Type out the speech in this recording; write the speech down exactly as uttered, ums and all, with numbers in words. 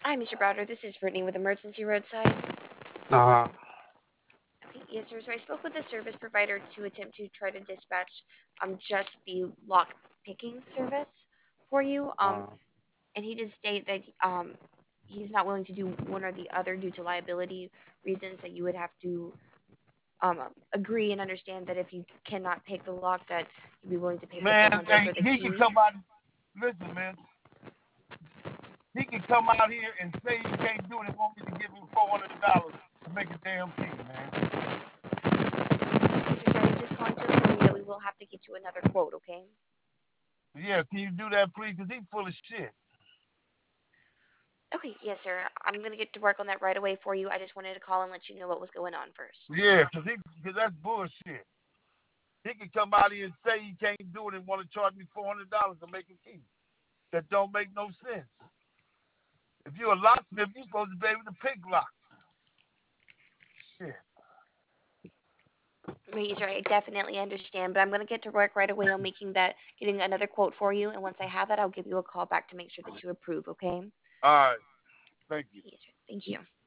Hi, Mister Browder. This is Brittany with Emergency Roadside. Uh-huh. Okay, yes, sir. So I spoke with the service provider to attempt to try to dispatch um just the lock picking service for you. Um, Uh, and he did state that um he's not willing to do one or the other due to liability reasons. That you would have to um agree and understand that if you cannot pick the lock, that you'd be willing to pay the man, four hundred hey, for the he can key. come out. Listen, man, he can come out here and say he can't do it and want me to give him four hundred dollars to make a damn key, man. Mister Sorry, just calling to inform you that we will have to get you another quote. Okay. Yeah, can you do that, please? Cause he's full of shit. Okay, yes, sir. I'm gonna get to work on that right away for you. I just wanted to call and let you know what was going on first. Yeah, cause he, cause that's bullshit. He can come out here and say he can't do it and want to charge me four hundred dollars to make a key. That don't make no sense. If you're a locksmith, you're supposed to be able to pick locks. Shit. Right, sir. I definitely understand, but I'm gonna get to work right away on making that, getting another quote for you. And once I have that, I'll give you a call back to make sure that you approve. Okay? All right. Thank you. Yes, sir. Thank you.